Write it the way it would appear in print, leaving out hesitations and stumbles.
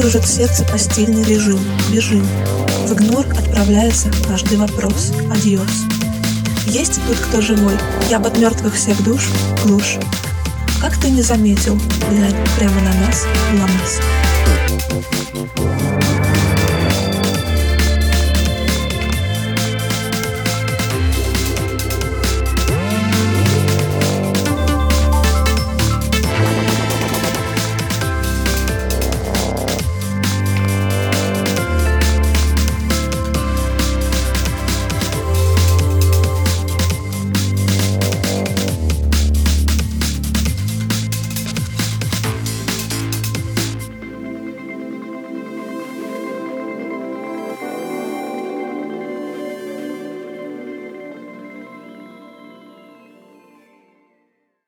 Кружит сердце постельный режим. Бежим. В игнор отправляется каждый вопрос. Адьос. Есть тут кто живой? Я от мертвых всех душ глушь. Как ты не заметил? Глянь прямо на нас, ГЛОНАСС.